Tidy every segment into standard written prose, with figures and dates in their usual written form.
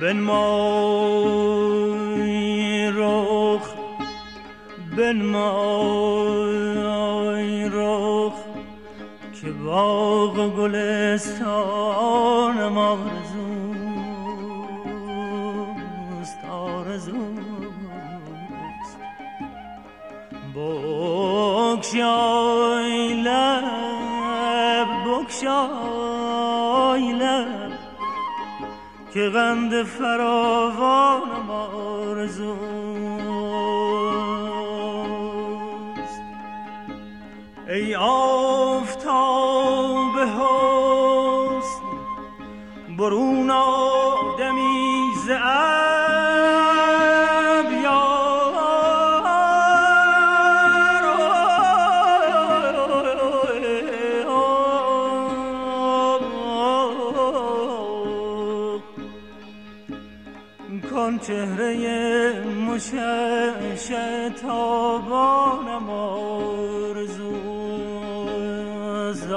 بنمای رخ که باغ و گلستان آرزوست بگشای لب که قند فراوانم آرزوست. ای آفتاب حسن برون آدمی ز چهره مشعشع تابانم آرزوست.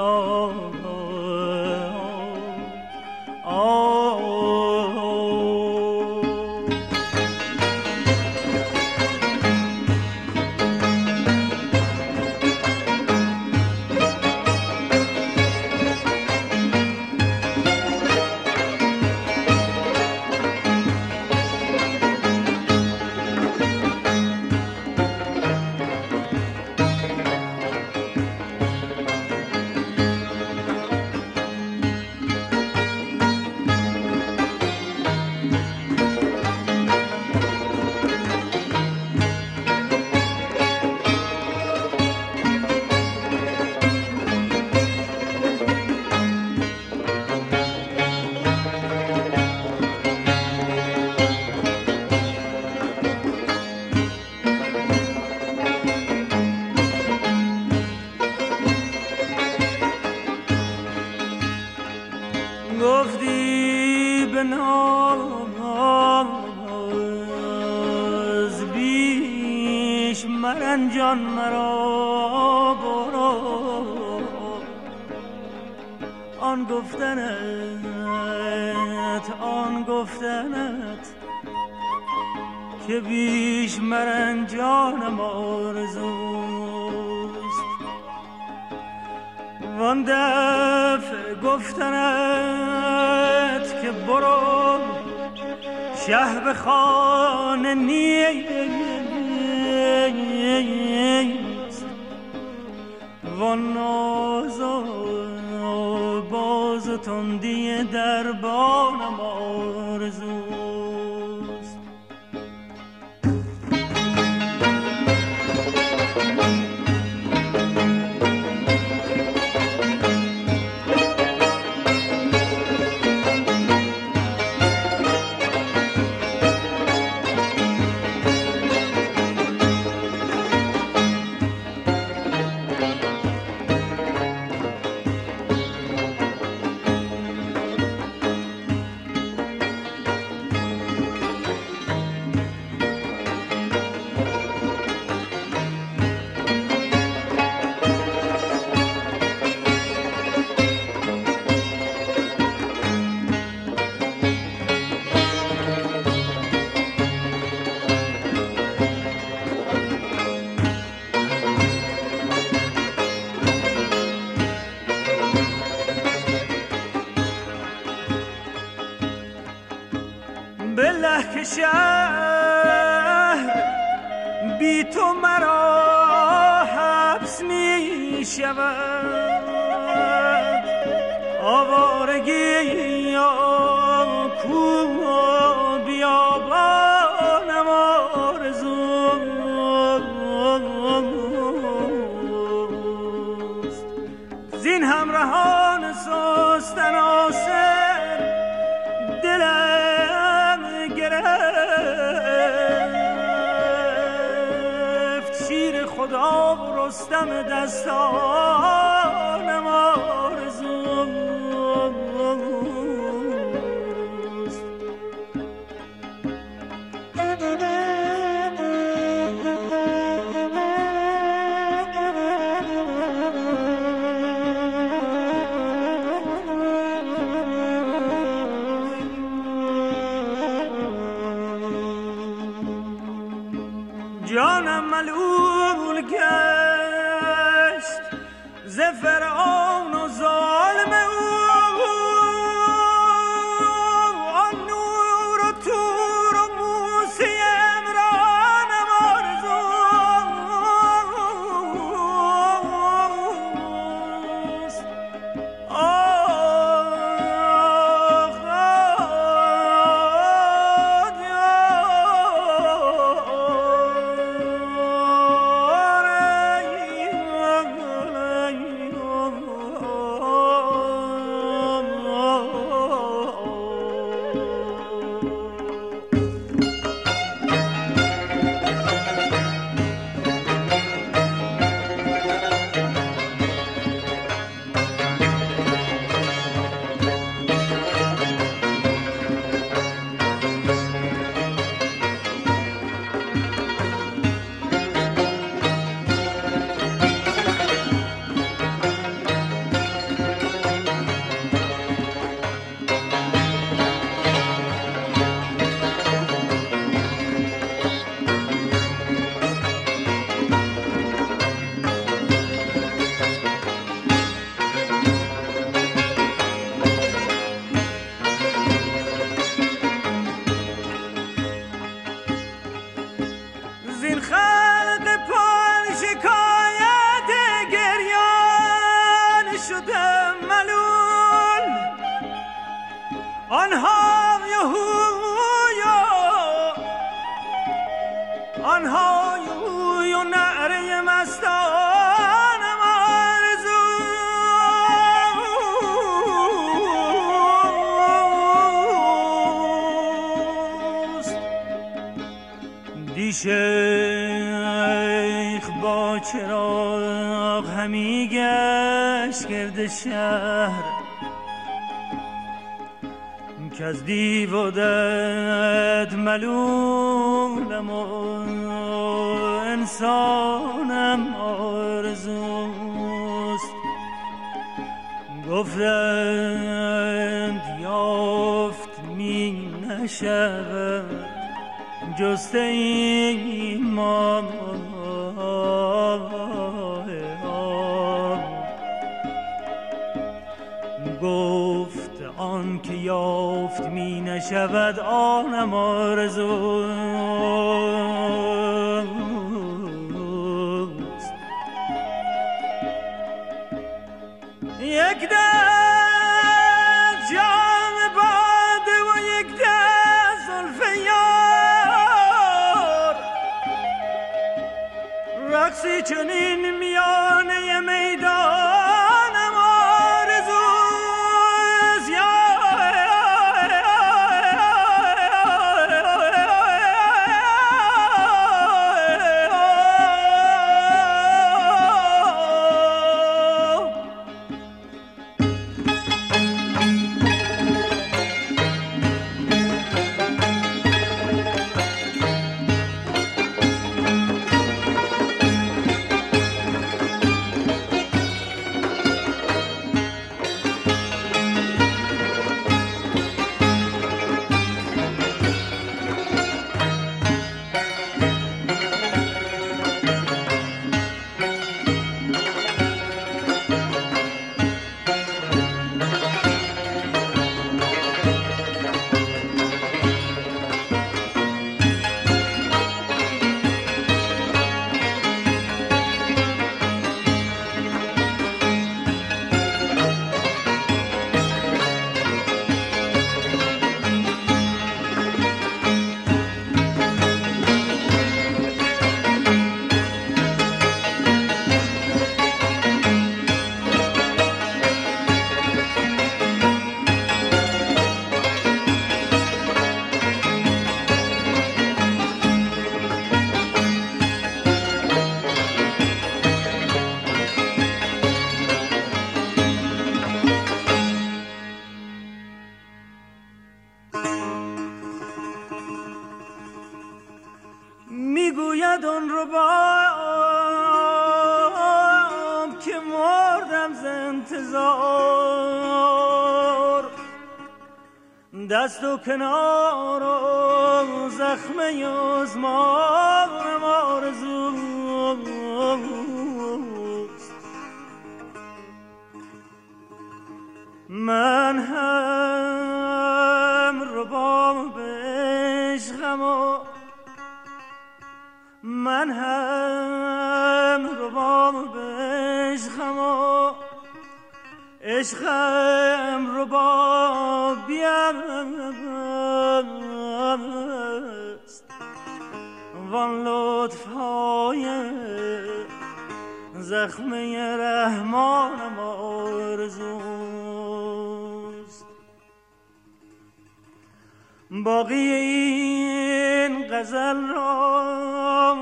گفتی به ناز بیش مرنجان مرا برو. آن گفتنت که بیش مرنجانم آرزوست. وان دفع گفتنت که برو شه به خانه نیست. وان ناز و باز و تندی دربانم آرزوست. بالله که شهر بی تو مرا حبس می شود. آوارگی یا کوه و بیابانم آرزوست. زین همراهان سست عناصر دلم گرفت. شیر خدا و رستم دستانم آرزوست. ملول گشت ز فرعون و ظالم او آن نور و تور و موسی عمرانم آرزوست. زین خلق پان شکایت گریان شدم ملول آنها یهوی و نعره مستانم آرزوست. دی شیخ با چراغ همی گشت گرد شهر که از دیو و دد ملولم و انسانم آرزوست. گفتند یافت می نشود جسته ایمان گفت آن که یافت می نشود آنم آرزوست. یک دست جام باده و یک دست زلف یار رقصی چنین میانه میدانم آرزوست. میگوید اون رو که مردم ز انتظار دست و کنار و زخم یزمانم آرزو عشقم رو بیست وان لطفهای زخمه رحمانم آرزوست. باقی این غزل را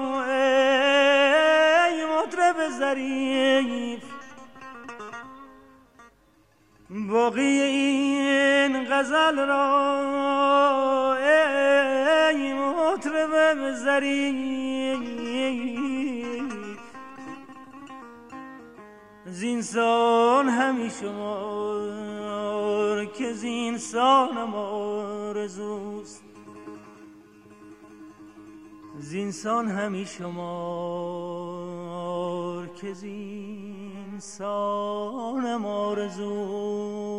ای مطرب ظریف، باقی این غزل را ای مطرب ظریف، زینسان همی شمار که زینسانم آرزوست. زینسان همی شمار که زینسانم آرزوست.